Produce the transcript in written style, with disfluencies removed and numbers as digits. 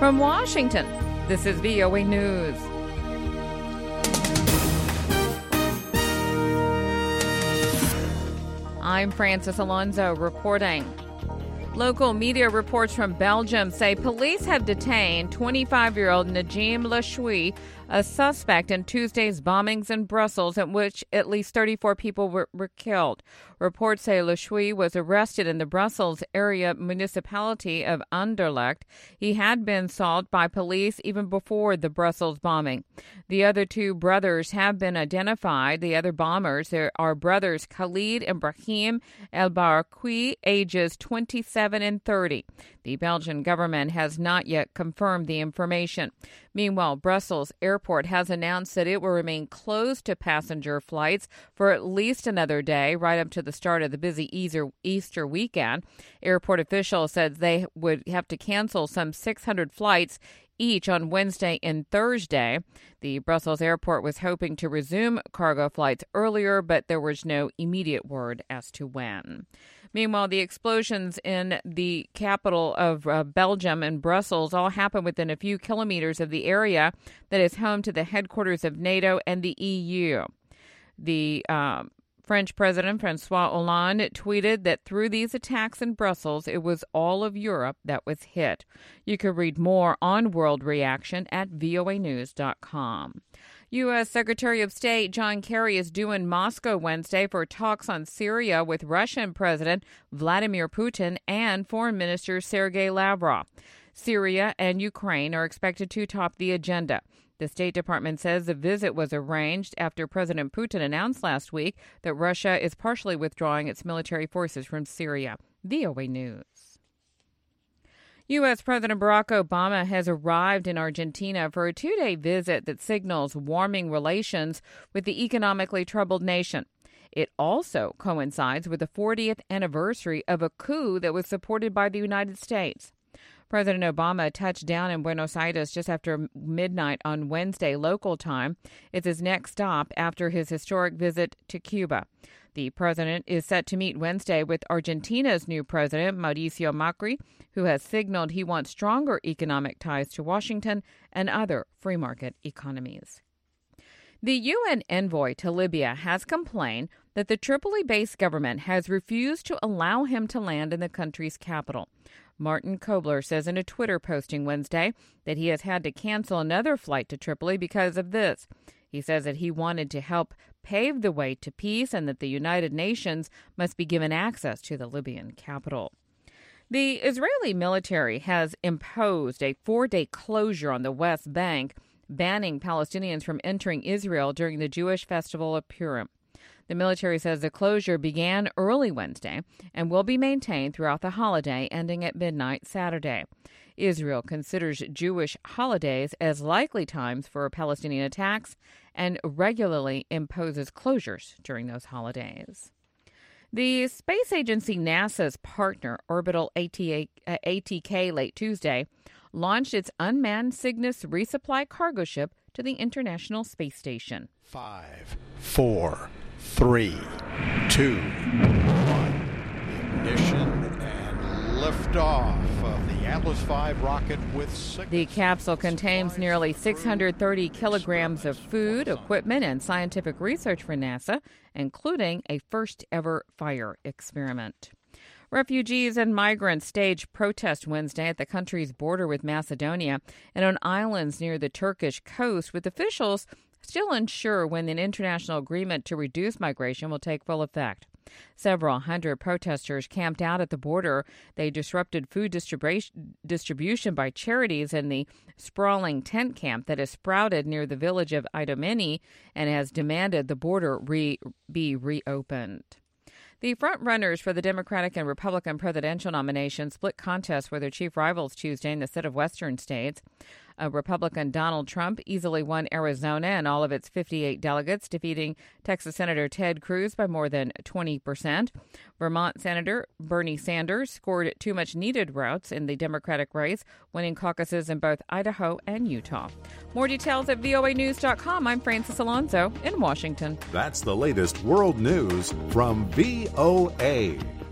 From Washington, this is VOA News. I'm Francis Alonso reporting. Local media reports from Belgium say police have detained 25-year-old Najim Lashoui, a suspect in Tuesday's bombings in Brussels, in which at least 34 people were killed. Reports say Lashoui was arrested in the Brussels area municipality of Anderlecht. He had been sought by police even before the Brussels bombing. The other two brothers have been identified. The other bombers are brothers Khalid and Brahim El Barakwi, ages 27 and 30. The Belgian government has not yet confirmed the information. Meanwhile, Brussels Airport has announced that it will remain closed to passenger flights for at least another day, right up to the start of the busy Easter weekend. Airport officials said they would have to cancel some 600 flights each on Wednesday and Thursday. The Brussels airport was hoping to resume cargo flights earlier, but there was no immediate word as to when. Meanwhile, the explosions in the capital of Belgium and Brussels all happened within a few kilometers of the area that is home to the headquarters of NATO and the EU. The French President François Hollande tweeted that through these attacks in Brussels, it was all of Europe that was hit. You can read more on World Reaction at voanews.com. U.S. Secretary of State John Kerry is due in Moscow Wednesday for talks on Syria with Russian President Vladimir Putin and Foreign Minister Sergei Lavrov. Syria and Ukraine are expected to top the agenda. The State Department says the visit was arranged after President Putin announced last week that Russia is partially withdrawing its military forces from Syria. VOA News. U.S. President Barack Obama has arrived in Argentina for a two-day visit that signals warming relations with the economically troubled nation. It also coincides with the 40th anniversary of a coup that was supported by the United States. President Obama touched down in Buenos Aires just after midnight on Wednesday local time. It's his next stop after his historic visit to Cuba. The president is set to meet Wednesday with Argentina's new president, Mauricio Macri, who has signaled he wants stronger economic ties to Washington and other free market economies. The UN envoy to Libya has complained that the Tripoli-based government has refused to allow him to land in the country's capital. Martin Kobler says in a Twitter posting Wednesday that he has had to cancel another flight to Tripoli because of this. He says that he wanted to help pave the way to peace and that the United Nations must be given access to the Libyan capital. The Israeli military has imposed a 4-day closure on the West Bank, banning Palestinians from entering Israel during the Jewish festival of Purim. The military says the closure began early Wednesday and will be maintained throughout the holiday, ending at midnight Saturday. Israel considers Jewish holidays as likely times for Palestinian attacks and regularly imposes closures during those holidays. The space agency NASA's partner, Orbital ATK, late Tuesday, launched its unmanned Cygnus resupply cargo ship to the International Space Station. 5, 4, 3, 2, 1. Ignition and liftoff of the Atlas V rocket with Cygnus. The capsule contains nearly 630 kilograms of food, equipment, and scientific research for NASA, including a first-ever fire experiment. Refugees and migrants staged protests Wednesday at the country's border with Macedonia and on islands near the Turkish coast, with officials still unsure when an international agreement to reduce migration will take full effect. Several hundred protesters camped out at the border. They disrupted food distribution by charities in the sprawling tent camp that has sprouted near the village of Idomeni and has demanded the border be reopened. The frontrunners for the Democratic and Republican presidential nominations split contests with their chief rivals Tuesday in a set of western states. Republican Donald Trump easily won Arizona and all of its 58 delegates, defeating Texas Senator Ted Cruz by more than 20%. Vermont Senator Bernie Sanders scored two much-needed votes in the Democratic race, winning caucuses in both Idaho and Utah. More details at voanews.com. I'm Francis Alonso in Washington. That's the latest world news from VOA.